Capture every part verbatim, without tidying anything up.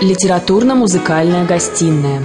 Литературно-музыкальная гостиная.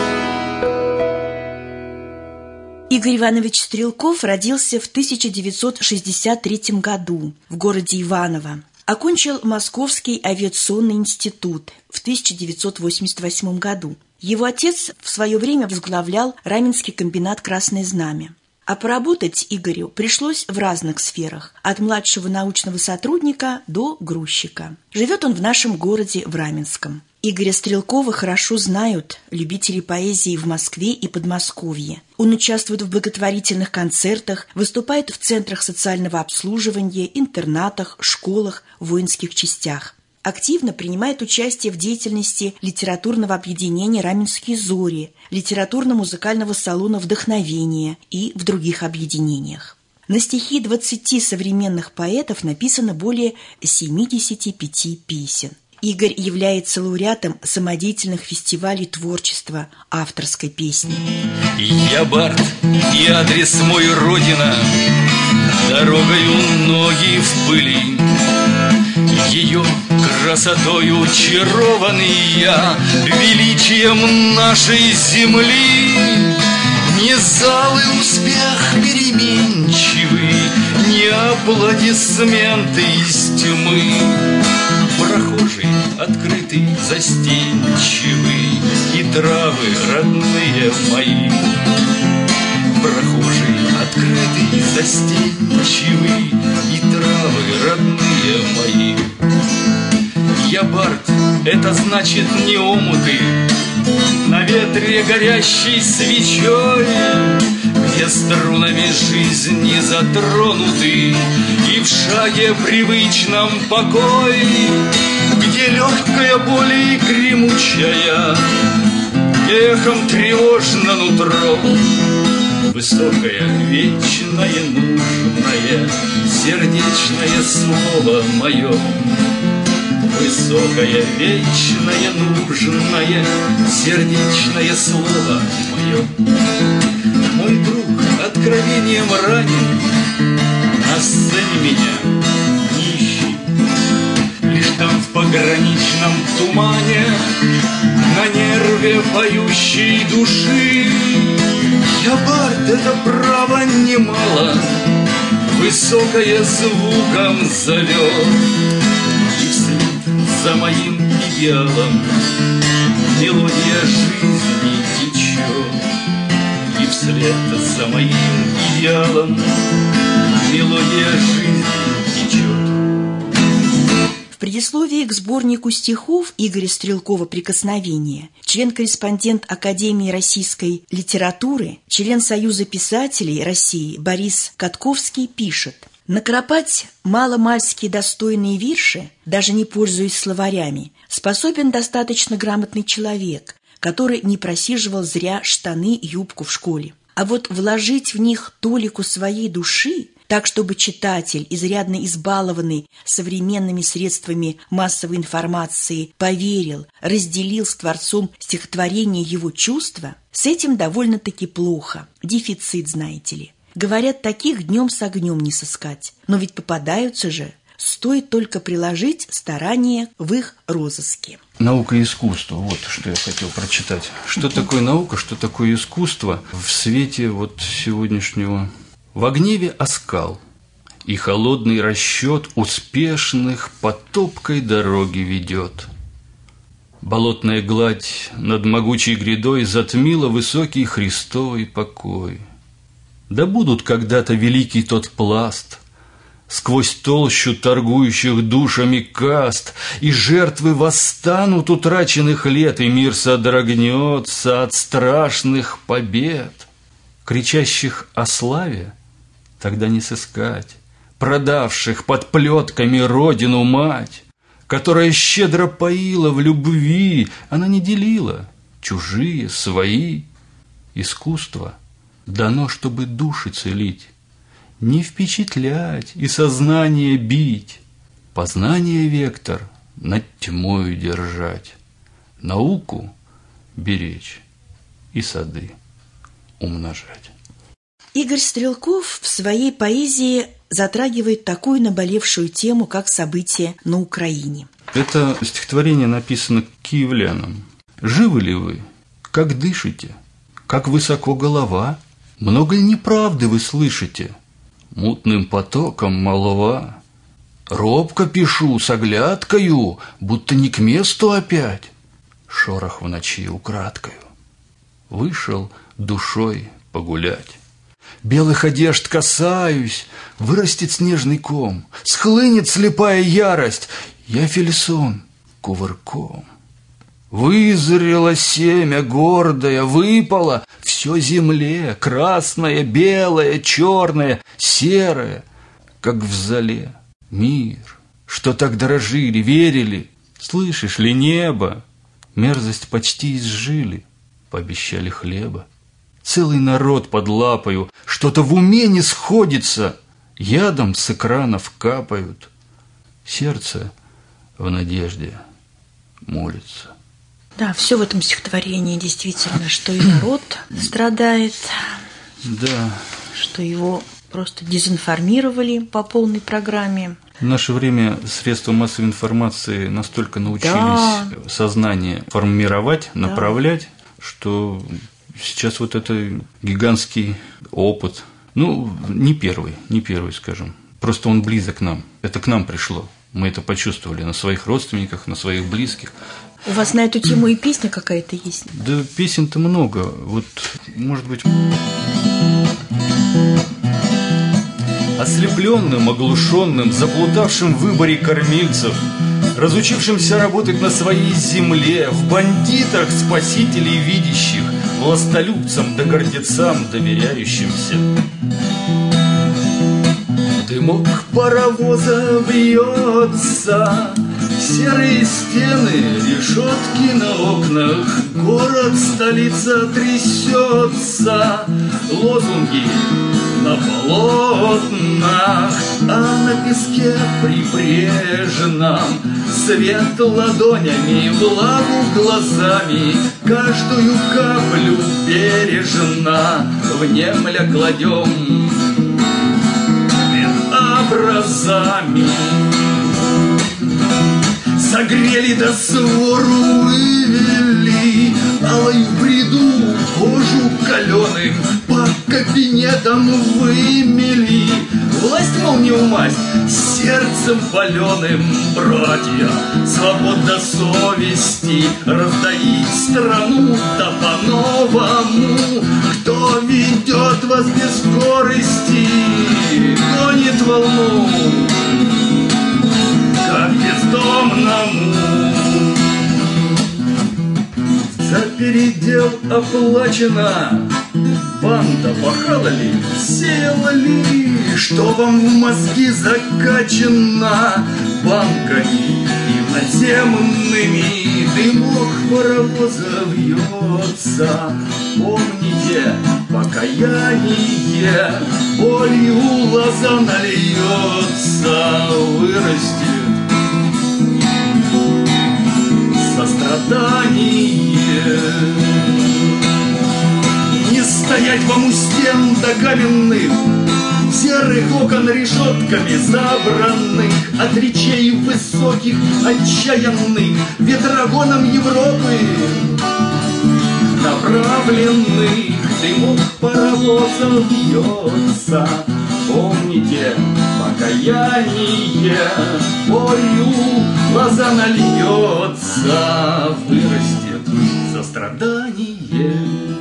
Игорь Иванович Стрелков родился в тысяча девятьсот шестьдесят третьем году в городе Иваново. Окончил Московский авиационный институт в тысяча девятьсот восемьдесят восьмом году. Его отец в свое время возглавлял Раменский комбинат «Красное знамя». А поработать Игорю пришлось в разных сферах, от младшего научного сотрудника до грузчика. Живет он в нашем городе, в Раменском. Игоря Стрелкова хорошо знают любители поэзии в Москве и Подмосковье. Он участвует в благотворительных концертах, выступает в центрах социального обслуживания, интернатах, школах, воинских частях. Активно принимает участие в деятельности литературного объединения «Раменские зори», литературно-музыкального салона «Вдохновение» и в других объединениях. На стихи двадцати современных поэтов написано более семидесяти пяти песен. Игорь является лауреатом самодеятельных фестивалей творчества авторской песни. Я бард, и адрес мой родина, дорогою ноги в пыли. Ее красотою чарованный я, величием нашей земли. Не залы успех переменчивый, не аплодисменты из тьмы. Прохожий, открытый, застенчивый, и травы родные мои. Прохожий, открытый, застенчивый, и травы родные мои. Я бард, это значит не омуты, на ветре горящей свечой, где струнами жизни затронуты, и в шаге привычном покой, где легкая боль и гремучая эхом тревожно нутро. Высокое, вечное, нужное, сердечное слово мое. Высокое, вечное, нужное, сердечное слово мое. Мой друг откровением ранен, на сцене меня не ищи. Лишь там в пограничном тумане, на нерве поющей души. Я бард, это право немало, высокое звуком зовет. И вслед за моим идеалом мелодия жизни течет. И вслед за моим идеалом мелодия жизни течет. В предисловии к сборнику стихов Игоря Стрелкова «Прикосновение» член-корреспондент Академии российской литературы, член Союза писателей России Борис Катковский пишет: «Накропать маломальски достойные вирши, даже не пользуясь словарями, способен достаточно грамотный человек, который не просиживал зря штаны, юбку в школе. А вот вложить в них толику своей души, так, чтобы читатель, изрядно избалованный современными средствами массовой информации, поверил, разделил с творцом стихотворение его чувства, с этим довольно-таки плохо. Дефицит, знаете ли. Говорят, таких днем с огнем не сыскать. Но ведь попадаются же. Стоит только приложить старания в их розыске». Наука и искусство. Вот что я хотел прочитать. Что такое наука, что такое искусство в свете вот сегодняшнего... В гневе оскал, и холодный расчет успешных по топкой дороге ведет. Болотная гладь над могучей грядой затмила высокий Христовый покой. Да будут когда-то великий тот пласт, сквозь толщу торгующих душами каст, и жертвы восстанут утраченных лет, и мир содрогнется от страшных побед. Кричащих о славе тогда не сыскать, продавших под плетками родину мать, которая щедро поила в любви, она не делила чужие, свои. Искусство дано, чтобы души целить, не впечатлять и сознание бить, познание вектор над тьмою держать, науку беречь и сады умножать. Игорь Стрелков в своей поэзии затрагивает такую наболевшую тему, как события на Украине. Это стихотворение написано киевлянам. «Живы ли вы? Как дышите? Как высоко голова? Много ли неправды вы слышите? Мутным потоком молва. Робко пишу с оглядкою, будто не к месту опять. Шорох в ночи украдкою. Вышел душой погулять. Белых одежд касаюсь, вырастет снежный ком, схлынет слепая ярость, я Фельсон кувырком. Вызрело семя гордое, выпало все земле, красное, белое, черное, серое, как в зале. Мир, что так дорожили, верили, слышишь ли, небо, мерзость почти изжили, пообещали хлеба. Целый народ под лапою, что-то в уме не сходится, ядом с экранов капают. Сердце в надежде молится. Да, все в этом стихотворении действительно, что и народ страдает, Да. что его просто дезинформировали по полной программе. В наше время средства массовой информации настолько научились Да. сознание формировать, направлять, да. что сейчас вот это гигантский опыт. Ну, не первый, не первый, скажем. Просто он близок нам. Это к нам пришло. Мы это почувствовали на своих родственниках, на своих близких. У вас на эту тему и песня какая-то есть? Да песен-то много. Вот, может быть... Ослепленным, оглушенным, заплутавшим в выборе кормильцев, разучившимся работать на своей земле, в бандитах спасителей видящих, властолюбцам да гордецам доверяющимся. Дымок паровоза вьется, серые стены, решетки на окнах, город, столица трясется, лозунги на полотнах, а на песке прибрежном свет ладонями, влагу глазами, каждую каплю бережно внемля кладем образами. Согрели до свору вывели, алой в бреду кожу каленым по кабинетам вымели. Власть, мол, не умасть, сердцем паленым, братья, свобода совести, раздаить страну да по-новому. Кто ведет вас без скорости, гонит волну, как бездомному. За передел оплачено, банда пахала ли, села ли, что вам в мозги закачано банками иноземными, дымок паровоза вьется. Помните, покаяние болью лоза нальется, вырастет сострадание. Не стоять вам у стен до каменных, серых окон решетками забранных, от речей высоких отчаянных, ветрогоном Европы направленных. Дымок паровоза вьется, помните, покаяние болью глаза нальется, вырастет сострадание.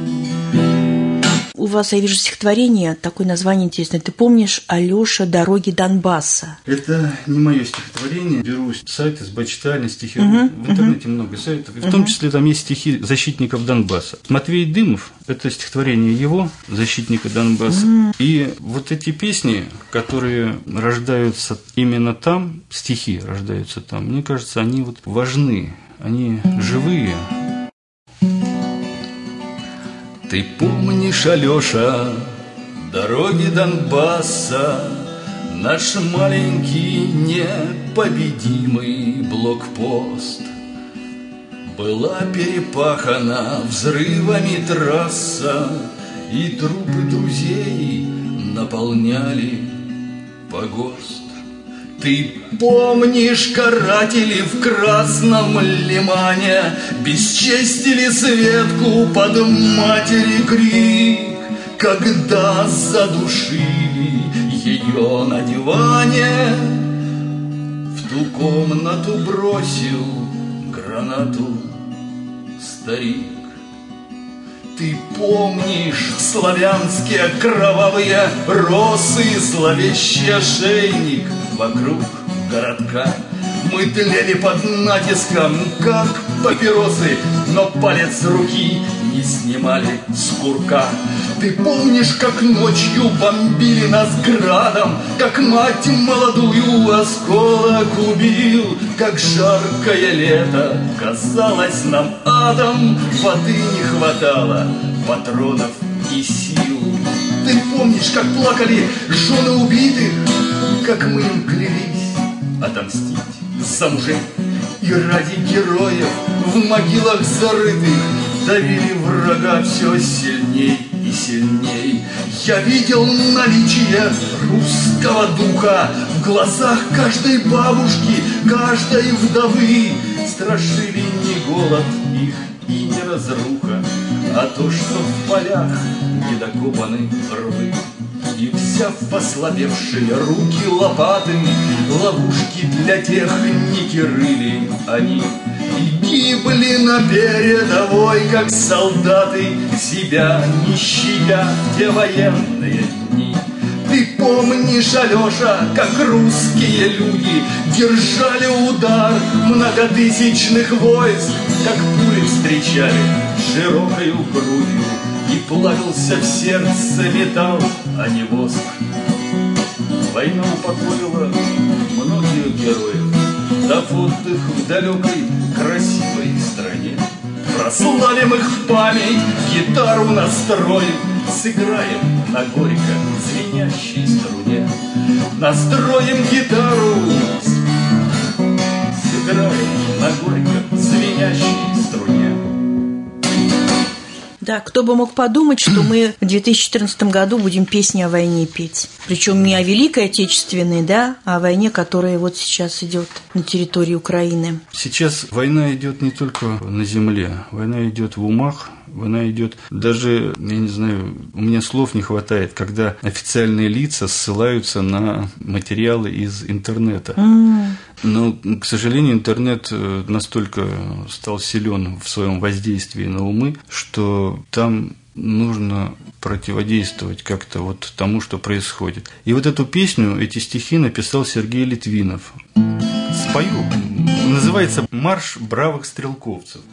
У вас, я вижу, стихотворение, такое название интересное. Ты помнишь, Алёша, «Дороги Донбасса»? Это не мое стихотворение. Беру сайт из Бачитальни, стихи. Uh-huh, в интернете uh-huh. много сайтов. И в uh-huh. том числе там есть стихи защитников Донбасса. Матвей Дымов, это стихотворение его, защитника Донбасса. Uh-huh. И вот эти песни, которые рождаются именно там, стихи рождаются там, мне кажется, они вот важны, они живые. Ты помнишь, Алёша, дороги Донбасса, наш маленький непобедимый блокпост. Была перепахана взрывами трасса, и трупы друзей наполняли погост. Ты помнишь, каратели в красном лимане бесчестили Светку под матери крик, когда задушили ее на диване. В ту комнату бросил гранату старик. Ты помнишь славянские кровавые росы, зловещий ошейник вокруг городка? Мы тлели под натиском, как папиросы, но палец руки не снимали с курка. Ты помнишь, как ночью бомбили нас градом, как мать молодую осколок убил, как жаркое лето казалось нам адом, воды не хватало, патронов и сил. Ты помнишь, как плакали жены убитых, как мы им клялись отомстить за мужей, и ради героев в могилах зарытых давили врага все сильней и сильней. Я видел наличие русского духа в глазах каждой бабушки, каждой вдовы. Страшили не голод их и не разруха, а то, что в полях недокопаны рвы. И, взяв ослабевшие руки лопатами, ловушки для техники рыли они. И гибли на передовой, как солдаты, себя не щадя в те военные дни. Ты помнишь, Алеша, как русские люди держали удар многотысячных войск, как пули встречали широкою грудью, и плавился в сердце металл, а не воск. Война упокоила многих героев, дав отдых в далекой красивой стране. Прославим их в память, гитару настроим, сыграем на горько звенящей струне. Настроим гитару, сыграем на горько звенящей струне. Да, кто бы мог подумать, что мы в две тысячи четырнадцатом году будем песни о войне петь. Причем не о Великой Отечественной, да, а о войне, которая вот сейчас идет на территории Украины. Сейчас война идет не только на земле, война идет в умах, война идет даже, я не знаю, у меня слов не хватает, когда официальные лица ссылаются на материалы из интернета. Mm. Но, к сожалению, интернет настолько стал силен в своем воздействии на умы, что там нужно противодействовать как-то вот тому, что происходит. И вот эту песню, эти стихи написал Сергей Литвинов. Спою. Называется «Марш бравых стрелковцев».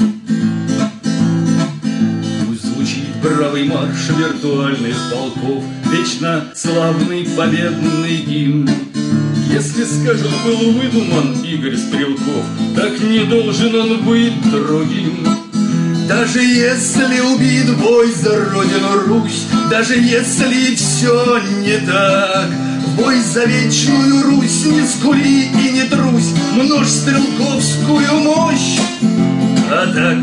Пусть звучит бравый марш виртуальных полков, вечно славный победный гимн. Если скажут, был выдуман Игорь Стрелков, так не должен он быть другим. Даже если убит бой за Родину Русь, даже если все не так, в бой за вечную Русь не скули и не трусь, множь стрелковскую мощь. А так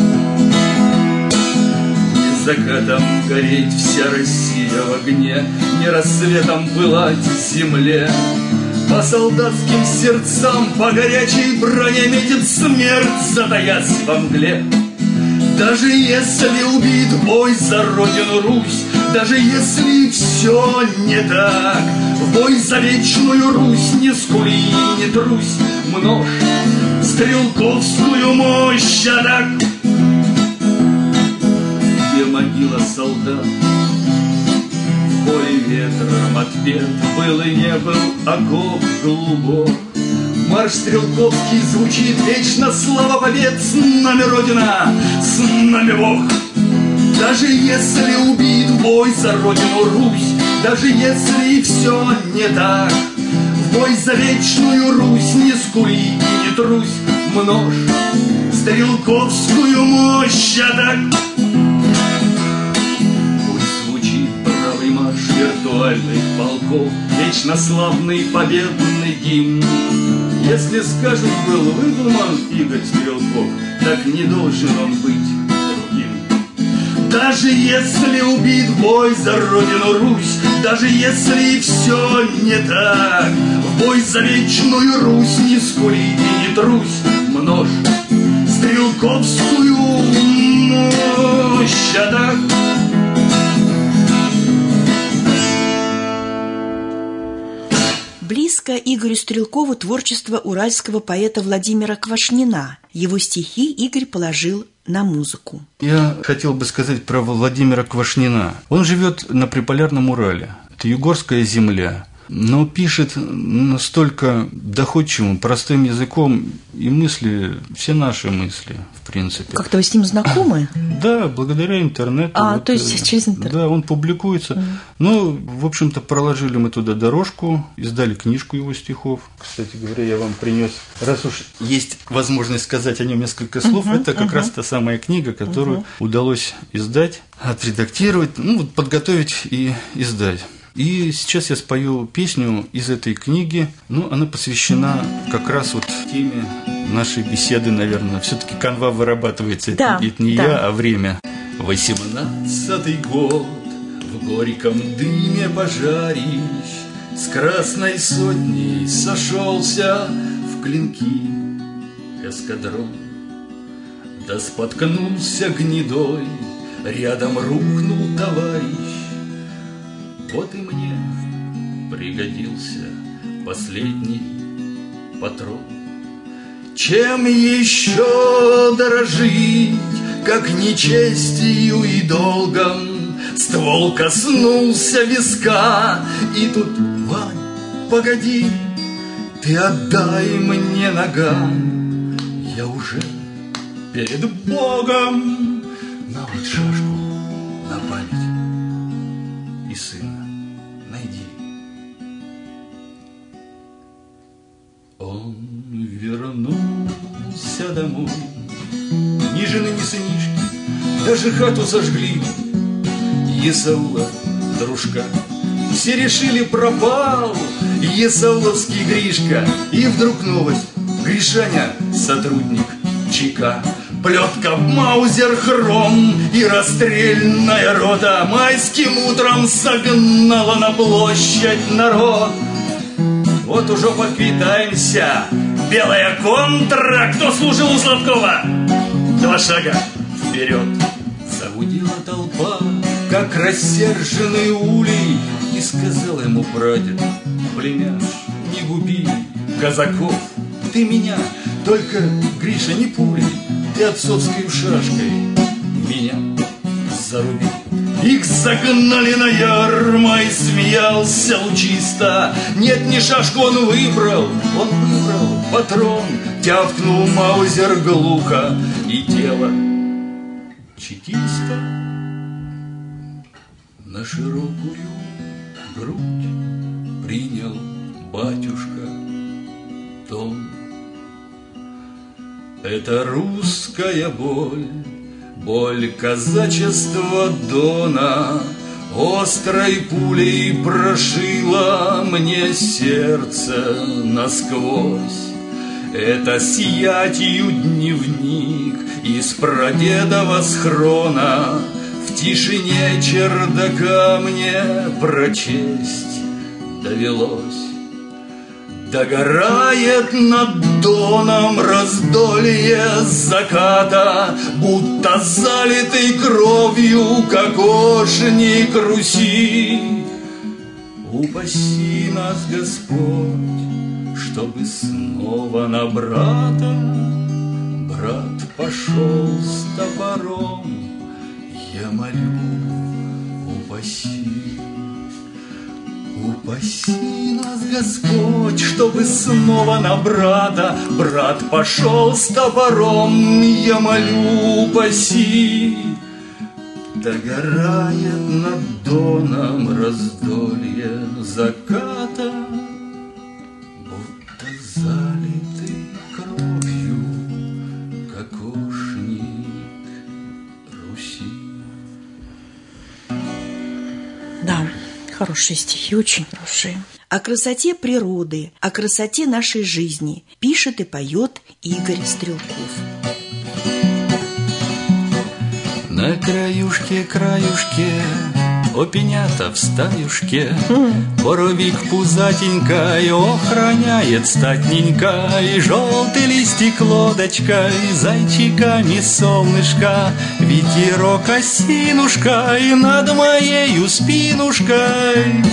не закатом гореть вся Россия в огне, не рассветом пылать земле. По солдатским сердцам, по горячей броне метит смерть, затаясь во мгле. Даже если убит бой за Родину Русь, даже если все не так, в бой за вечную Русь не скули и не трусь, множь стрелковскую мощь. А так где могила солдат, в поле ветром отпет, был и не был окоп глубок. Марш стрелковский звучит вечно, слава побед, с нами Родина, с нами Бог. Даже если убит бой за Родину Русь, даже если все не так, в бой за вечную Русь не скули и не трусь, множь стрелковскую мощь. А так пусть звучит бравый марш виртуальных полков, вечно славный победный гимн. Если скажут, был выдуман Игорь Стрелков, так не должен он быть другим. Даже если убит в бой за родину Русь, даже если все не так, в бой за вечную Русь не скули и не трусь, множь стрелковскую мощь. А так близко Игорю Стрелкову творчество уральского поэта Владимира Квашнина. Его стихи Игорь положил на музыку. Я хотел бы сказать про Владимира Квашнина. Он живет на Приполярном Урале. Это югорская земля. Но пишет настолько доходчивым, простым языком, и мысли, все наши мысли, в принципе. Как-то вы с ним знакомы? Да, благодаря интернету. А, вот, то есть через интернет. Да, он публикуется. Mm. Ну, в общем-то, проложили мы туда дорожку, издали книжку его стихов. Кстати говоря, я вам принес, раз уж есть возможность сказать о нем несколько слов, uh-huh, это как uh-huh. раз та самая книга, которую uh-huh. удалось издать, отредактировать, ну, вот подготовить и издать. И сейчас я спою песню из этой книги, ну, она посвящена как раз вот теме нашей беседы, наверное. Все-таки канва вырабатывается, да, это не да. я, а время. Восемнадцатый год, в горьком дыме пожарищ, с Красной Сотней сошелся в клинки эскадрон. Да споткнулся гнедой, рядом рухнул товарищ. Вот и мне пригодился последний патрон. Чем еще дорожить, как не честью и долгом? Ствол коснулся виска, и тут, Вань, погоди, ты отдай мне наган. Я уже перед Богом на вот шашку на память и сына. Он вернулся домой, ни жены, ни сынишки, даже хату сожгли. Есаула, дружка, все решили, пропал есауловский Гришка. И вдруг новость: Гришаня, сотрудник ЧК, плетка, маузер, хром и расстрельная рота майским утром согнала на площадь народ. Вот уже поквитаемся. Белая контра. Кто служил у Сладкова? Два шага вперед. Загудела толпа, как рассерженный улей, и сказал ему прадед: племяш, не губи казаков, ты меня, только, Гриша, не пулей, ты отцовской шашкой меня заруби. Их загнали на ярмо, и смеялся лучисто. Нет, не шашку он выбрал, он выбрал патрон. Тявкнул маузер глухо, и тело чекиста на широкую грудь принял батюшка тон. Это русская боль, боль казачества Дона, острой пулей прошила мне сердце насквозь. Это сиятью дневник из прадедова схрона, в тишине чердака мне прочесть довелось. Догорает над Доном раздолье заката, будто залитый кровью кокошник Руси. Упаси нас, Господь, чтобы снова на брата брат пошел с топором. Я молю, упаси. Упаси нас, Господь, чтобы снова на брата брат пошел с топором. Я молю, упаси. Догорает над Доном раздолье заката, будто залитый кровью кокошник Руси. Да. Хорошие стихи, очень хорошие. О красоте природы, о красоте нашей жизни пишет и поет Игорь Стрелков. На краюшке, краюшке, опенята в стаюшке, боровик пузатенькой охраняет статненькой, желтый листик лодочкой, зайчиками солнышко, ветерок осинушкой над моею спинушкой.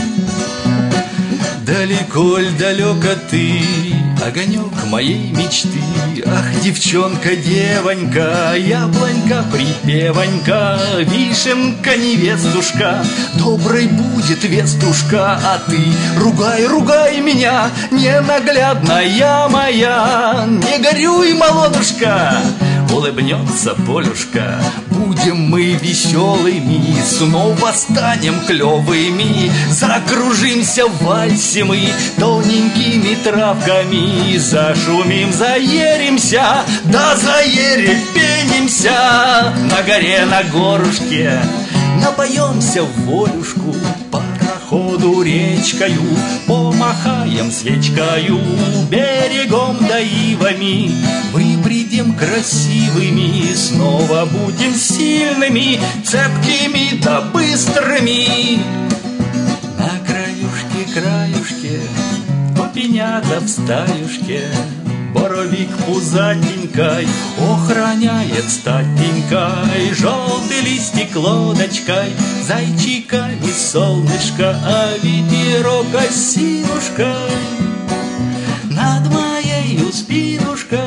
Далеко ль далеко ты, огонек моей мечты. Ах, девчонка, девонька, яблонька, припевонька, вишенка, невестушка, доброй будет вестушка. А ты ругай, ругай меня, ненаглядная моя, не горюй, молодушка. Улыбнется Полюшка, будем мы веселыми, снова станем клевыми, закружимся в вальсе мы тоненькими травками, зашумим, заеримся, да заерепенимся на горе, на горушке, напоемся в волюшку, пароходу речкою, помахаем свечкою, берегом да ивами, выпредем красивыми, снова будем сильными, цепкими да быстрыми. На краюшке, краюшке, опенята в стаюшке, боровик пузатенькой охраняет статенькой, желтый листик лодочкой, зайчиками солнышко, а ветерок осинушкой над моею спинушкой.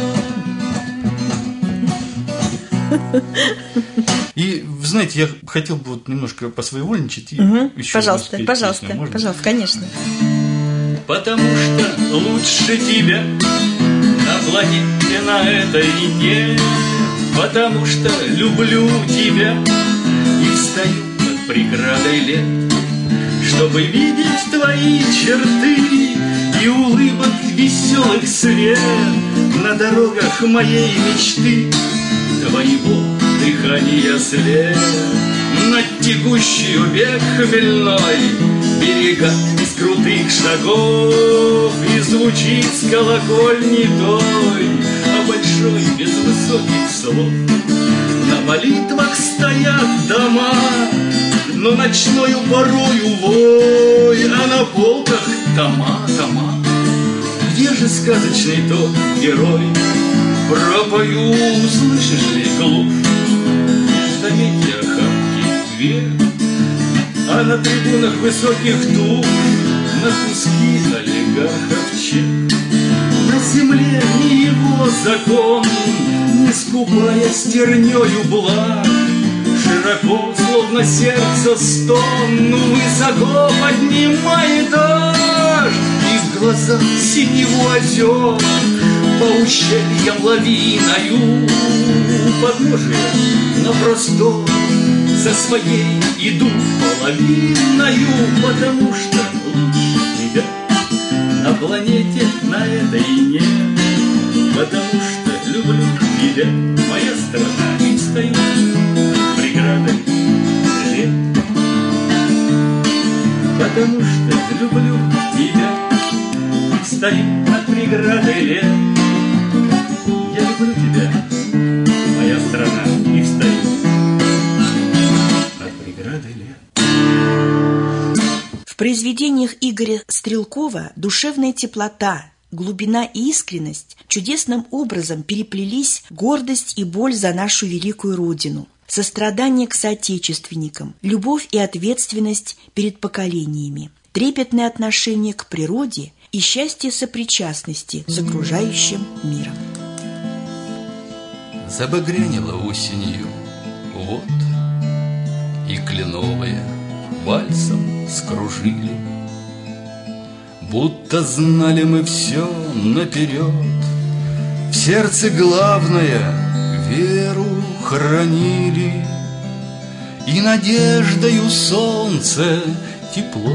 И, знаете, я хотел бы вот немножко посвоевольничать и угу. еще Пожалуйста, пожалуйста, песню. Пожалуйста, конечно. Потому что лучше тебя на планете, на этой нет, потому что люблю тебя и встаю над преградой лет, чтобы видеть твои черты и улыбок веселых свет на дорогах моей мечты, твоего дыхания след над текущей век хмельной, берега из крутых шагов, и звучит с колокольни той, а большой без высоких слов. На молитвах стоят дома, но ночною порою вой, а на полках тома, тома. Где же сказочный тот герой? Пропою, слышишь ли, глушь, междометия охапки вверх, а на трибунах высоких туш на куски олигархов чек. На земле не его закон, не скупая стернёю благ, широко, словно сердце стон, высоко поднимает дождь, и в глазах синего озер по ущельям лавиною подножия на простор за своей иду половиною, потому что лучше тебя на планете, на этой нет, потому что люблю тебя, моя страна, и стою преградой лет, потому что люблю тебя, стою над преградой лет. Я люблю тебя, моя страна, и встаю над преградой лет. В произведениях Игоря Стрелкова душевная теплота, глубина и искренность чудесным образом переплелись гордость и боль за нашу великую Родину, сострадание к соотечественникам, любовь и ответственность перед поколениями, трепетное отношение к природе и счастье сопричастности с окружающим миром. Забагрянила осенью, вот, и кленовые вальсом скружили. Будто знали мы все наперед, в сердце главное веру хранили, и надеждою солнце тепло.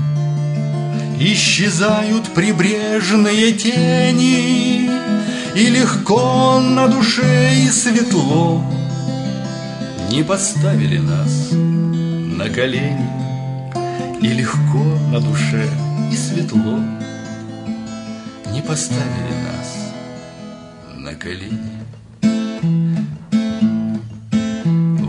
Исчезают прибрежные тени, и легко на душе и светло. Не поставили нас на колени, и легко на душе и светло. Не поставили нас на колени.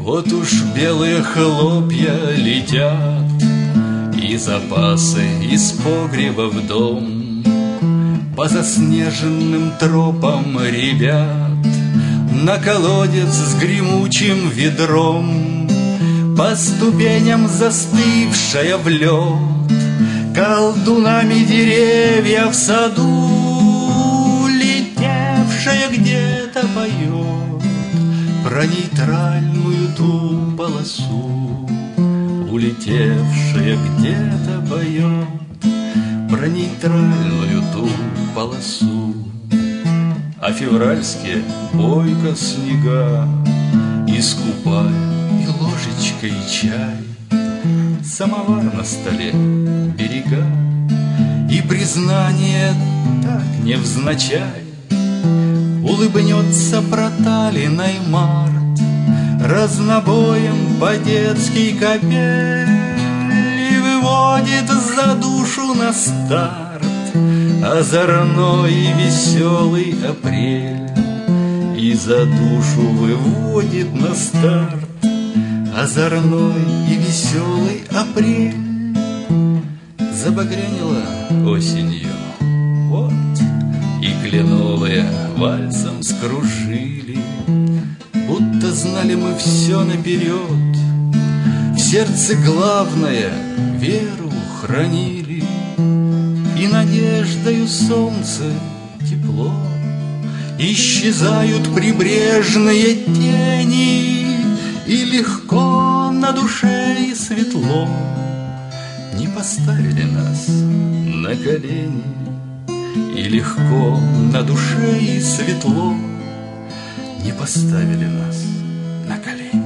Вот уж белые хлопья летят, и запасы из погреба в дом. По заснеженным тропам ребят на колодец с гремучим ведром, по ступеням застывшая в лед, колдунами деревья в саду, летевшая где-то поет про нейтральную ту полосу, улетевшая где-то поет про нейтральную ту полосу. А февральские бойко снега искупая и ложечкой чай, самовар на столе, берега и признание так невзначай. Улыбнется проталиной март разнобоем по-детски капель и выводит за душу на старт озорной и веселый апрель. И за душу выводит на старт озорной и веселый апрель. Забагрянила осенью, вот, и кленовые вальсом скружили, будто знали мы все наперед. В сердце главное веру хранили, и надеждою солнце тепло. Исчезают прибрежные тени, и легко на душе и светло. Не поставили нас на колени, и легко на душе и светло. Не поставили нас на колени.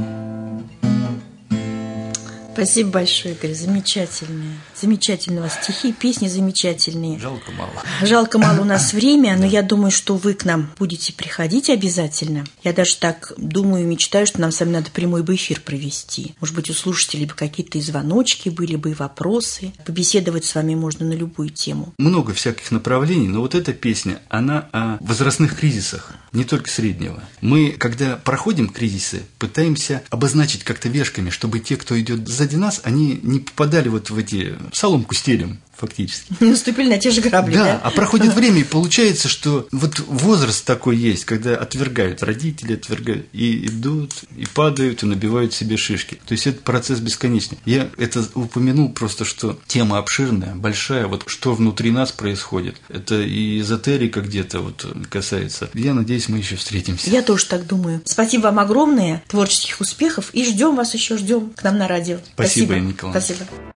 Спасибо большое, Игорь, замечательные. Замечательные у вас стихи, песни замечательные. Жалко мало. Жалко мало у нас время, но я думаю, что вы к нам будете приходить обязательно. Я даже так думаю и мечтаю, что нам с вами надо прямой бы эфир провести. Может быть, у слушателей бы какие-то и звоночки были бы, и вопросы. Побеседовать с вами можно на любую тему. Много всяких направлений, но вот эта песня, она о возрастных кризисах, не только среднего. Мы, когда проходим кризисы, пытаемся обозначить как-то вешками, чтобы те, кто идет сзади нас, они не попадали вот в эти соломку стелем, фактически. Не наступили на те же грабли, да? Да, а проходит время, и получается, что вот возраст такой есть, когда отвергают, родители отвергают, и идут, и падают, и набивают себе шишки. То есть, это процесс бесконечный. Я это упомянул просто, что тема обширная, большая, вот что внутри нас происходит. Это и эзотерика где-то вот касается. Я надеюсь, мы еще встретимся. Я тоже так думаю. Спасибо вам огромное, творческих успехов, и ждем вас еще, ждем к нам на радио. Спасибо, Николай. Спасибо.